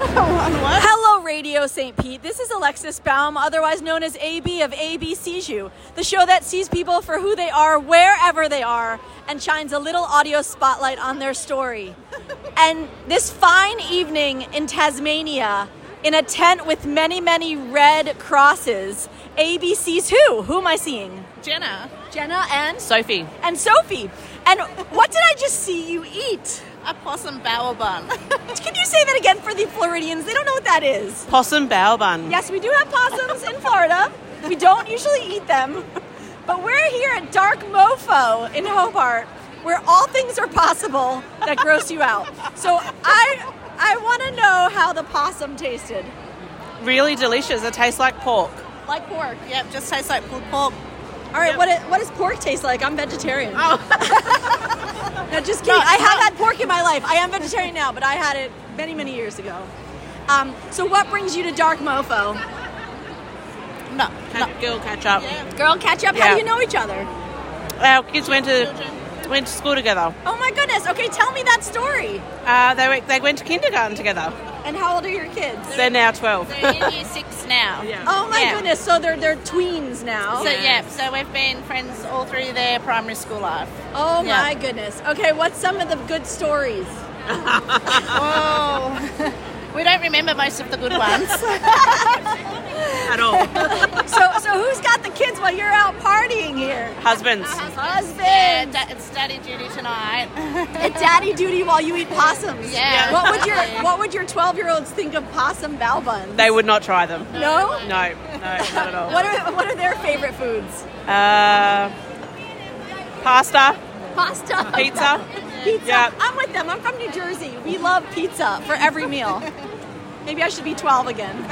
Hello, Radio St. Pete. This is Alexis Baum, otherwise known as AB of AB Sees You, the show that sees people for who they are, wherever they are, and shines a little audio spotlight on their story. And this fine evening in Tasmania, in a tent with many, many red crosses, AB sees who? Who am I seeing? Jenna and? Sophie. And Sophie. And what did I just see you eat? A possum bower bun. Can you say that again for the Floridians? They don't know what that is. Possum bower bun. Yes, we do have possums in Florida. We don't usually eat them. But we're here at Dark Mofo in Hobart, where all things are possible that gross you out. So I want to know how the possum tasted. Really delicious. It tastes like pork. Like pork. Yep, just tastes like pulled pork. All right, Yep. what does pork taste like? I'm vegetarian. Oh. No, just kidding. I have had pork in my life. I am vegetarian now, but I had it many, many years ago. So what brings you to Dark Mofo? No. Girl catch up. Yeah. Girl catch up? Yeah. How do you know each other? Our kids went to school together. Oh my goodness. Okay, tell me that story. They went to kindergarten together. And how old are your kids? They're now 12. They're in year 6 now. Yeah. Oh my Yeah. goodness. So they're tweens now. So we've been friends all through their primary school life. Oh Yeah. my goodness. Okay, what's some of the good stories? Oh, we don't remember most of the good ones. At all. So who's got the kids while you're out partying here? Husbands. Husband. Yeah, it's daddy duty tonight. It's daddy duty while you eat possums. Yeah. What would your 12-year-olds think of possum bao buns? They would not try them. No? No, not at all. What are their favorite foods? Pasta. Pasta. Pizza. Pizza. Yeah. I'm with them. I'm from New Jersey. We love pizza for every meal. Maybe I should be 12 again.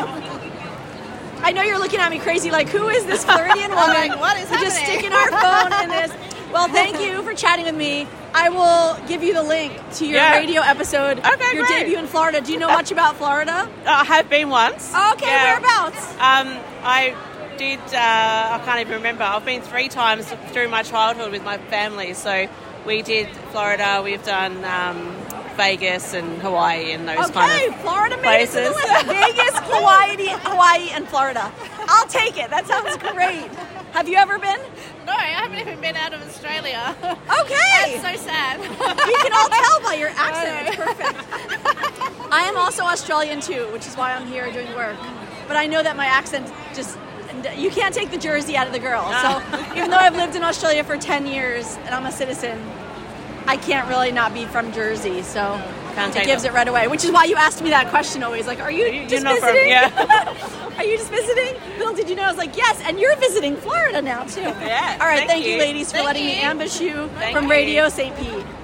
I know you're looking at me crazy like, who is this Floridian woman? Like, what is We're just happening? sticking our phone in this. Well, thank you for chatting with me. I will give you the link to your radio episode, Okay, your great. debut in Florida. Do you know much about Florida? I have been once. Okay, Yeah. whereabouts? I did, I can't even remember. I've been 3 times through my childhood with my family. So we did Florida, we've done Vegas and Hawaii and those kind of Florida made it to the places. list. Vegas, Hawaii, and Florida. I'll take it. That sounds great. Have you ever been? No, I haven't even been out of Australia. Okay. That's so sad. We can all tell by your accent. It's perfect. I am also Australian too, which is why I'm here doing work. But I know that my accent just, you can't take the Jersey out of the girl. So even though I've lived in Australia for 10 years and I'm a citizen, I can't really not be from Jersey. So it gives it right away. Which is why you asked me that question always. Like, are you just not from- visiting? yeah. Are you just visiting? Bill, did you know? I was like, yes, and you're visiting Florida now too. Yeah, All right, thank you you. ladies for Thank letting me you. ambush you Thank from you. Radio St. Pete.